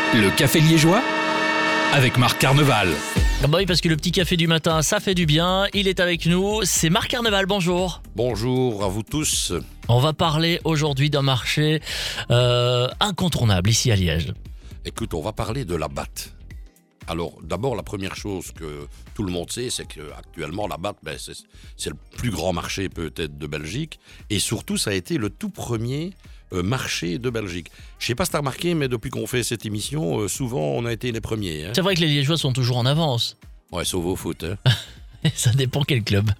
Le café liégeois avec Marc Carneval. Ah bah oui, parce que le petit café du matin, ça fait du bien. Il est avec nous, c'est Marc Carneval, bonjour. Bonjour à vous tous. On va parler aujourd'hui d'un marché incontournable ici à Liège. Écoute, on va parler de la batte. Alors, d'abord, la première chose que tout le monde sait, c'est qu'actuellement, la batte, c'est le plus grand marché peut-être de Belgique. Et surtout, ça a été le tout premier marché de Belgique. Je ne sais pas si tu as remarqué, mais depuis qu'on fait cette émission, souvent, on a été les premiers. Hein. C'est vrai que les Liégeois sont toujours en avance. Ouais, sauf au foot. Hein. Ça dépend quel club.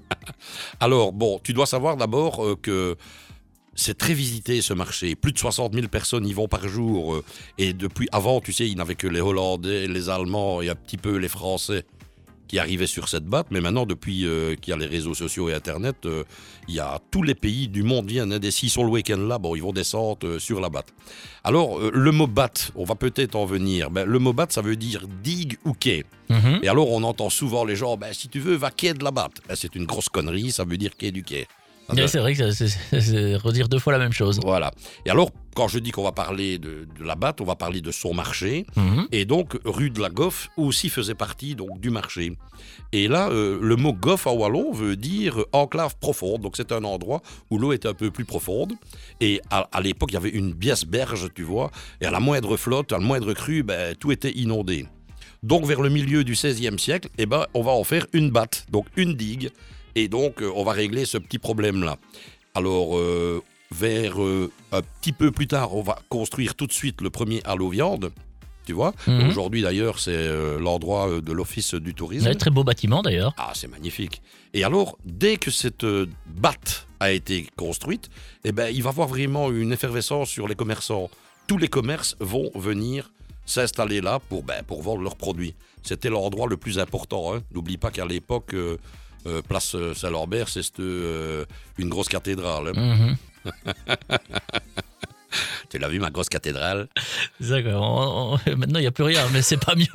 Alors, bon, tu dois savoir d'abord que c'est très visité ce marché. Plus de 60 000 personnes y vont par jour. Et depuis avant, tu sais, il n'y avait que les Hollandais, les Allemands et un petit peu les Français qui arrivaient sur cette batte. Mais maintenant, depuis qu'il y a les réseaux sociaux et Internet, il y a tous les pays du monde viennent. Hein, s'ils sont le week-end là, bon, ils vont descendre sur la batte. Alors, le mot batte, on va peut-être en venir. Le mot batte, ça veut dire digue ou quai. Et alors, on entend souvent les gens, si tu veux, va quai de la batte. C'est une grosse connerie, ça veut dire quai du quai. Ouais, c'est vrai que c'est redire deux fois la même chose. Voilà. Et alors, quand je dis qu'on va parler de la batte, on va parler de son marché. Et donc, rue de la Goffe aussi faisait partie donc, du marché. Et là, le mot Goffe en wallon veut dire enclave profonde. Donc, c'est un endroit où l'eau est un peu plus profonde. Et à l'époque, il y avait une biesse berge, tu vois. Et à la moindre flotte, à la moindre crue, tout était inondé. Donc, vers le milieu du XVIe siècle, on va en faire une batte, donc une digue. Et donc, on va régler ce petit problème-là. Alors, vers un petit peu plus tard, on va construire tout de suite le premier halo viande. Tu vois Aujourd'hui, d'ailleurs, c'est l'endroit de l'Office du tourisme. Un très beau bâtiment, d'ailleurs. Ah, c'est magnifique. Et alors, dès que cette batte a été construite, il va y avoir vraiment une effervescence sur les commerçants. Tous les commerces vont venir s'installer là pour vendre leurs produits. C'était l'endroit le plus important. Hein. N'oublie pas qu'à l'époque... place Saint-Lambert, c'est une grosse cathédrale. Hein. Tu l'as vu, ma grosse cathédrale? D'accord. Maintenant, il n'y a plus rien, mais c'est pas mieux.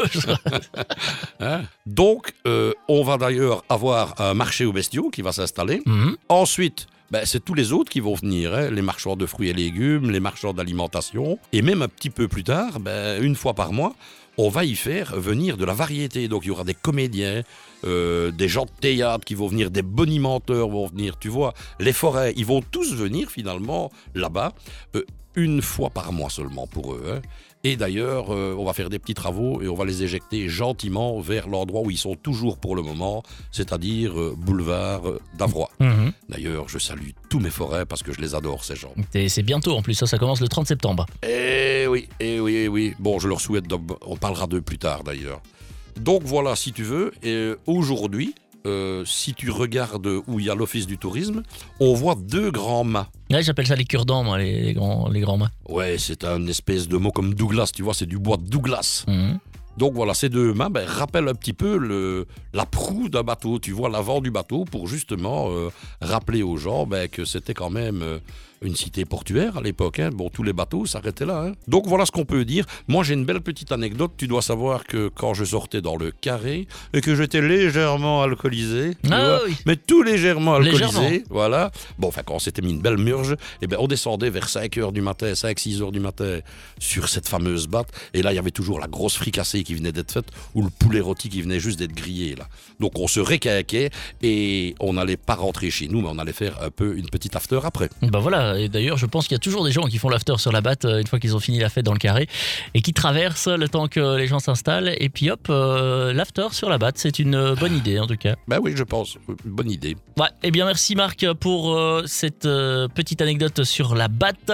Hein? Donc, on va d'ailleurs avoir un marché aux bestiaux qui va s'installer. Ensuite, c'est tous les autres qui vont venir, hein, les marchands de fruits et légumes, les marchands d'alimentation. Et même un petit peu plus tard, une fois par mois, on va y faire venir de la variété. Donc il y aura des comédiens, des gens de théâtre qui vont venir, des bonimenteurs vont venir, tu vois. Les forêts, ils vont tous venir finalement là-bas, une fois par mois seulement pour eux. Hein. Et d'ailleurs, on va faire des petits travaux et on va les éjecter gentiment vers l'endroit où ils sont toujours pour le moment, c'est-à-dire boulevard d'Avroy. D'ailleurs, je salue tous mes forêts parce que je les adore, ces gens. Et c'est bientôt en plus, ça commence le 30 septembre. Eh oui. Bon, je leur souhaite, on parlera d'eux plus tard d'ailleurs. Donc voilà, si tu veux, aujourd'hui, si tu regardes où il y a l'Office du tourisme, on voit deux grands mâts. Ouais, j'appelle ça les cure-dents, moi, les grands mâts. Ouais, c'est un espèce de mot comme Douglas, tu vois, c'est du bois de Douglas. Donc voilà, ces deux mâts rappellent un petit peu la proue d'un bateau, tu vois, l'avant du bateau, pour justement rappeler aux gens que c'était quand même une cité portuaire à l'époque. Hein. Bon, tous les bateaux s'arrêtaient là. Hein. Donc voilà ce qu'on peut dire. Moi, j'ai une belle petite anecdote. Tu dois savoir que quand je sortais dans le carré et que j'étais légèrement alcoolisé, mais tout légèrement alcoolisé, voilà. Bon, quand on s'était mis une belle murge, on descendait vers 5h du matin, 5-6 heures du matin sur cette fameuse batte. Et là, il y avait toujours la grosse fricassée qui venait d'être faite ou le poulet rôti qui venait juste d'être grillé. Là. Donc on se réquinquait et on n'allait pas rentrer chez nous, mais on allait faire un peu une petite after après. Voilà. Et d'ailleurs, je pense qu'il y a toujours des gens qui font l'after sur la batte une fois qu'ils ont fini la fête dans le carré et qui traversent le temps que les gens s'installent. Et puis hop, l'after sur la batte, c'est une bonne idée en tout cas. Oui, je pense. Bonne idée. Ouais, eh bien merci Marc pour cette petite anecdote sur la batte.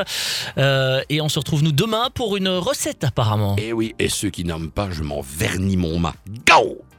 Et on se retrouve nous demain pour une recette apparemment. Et oui, et ceux qui n'aiment pas, je m'en vernis mon mât. Gao!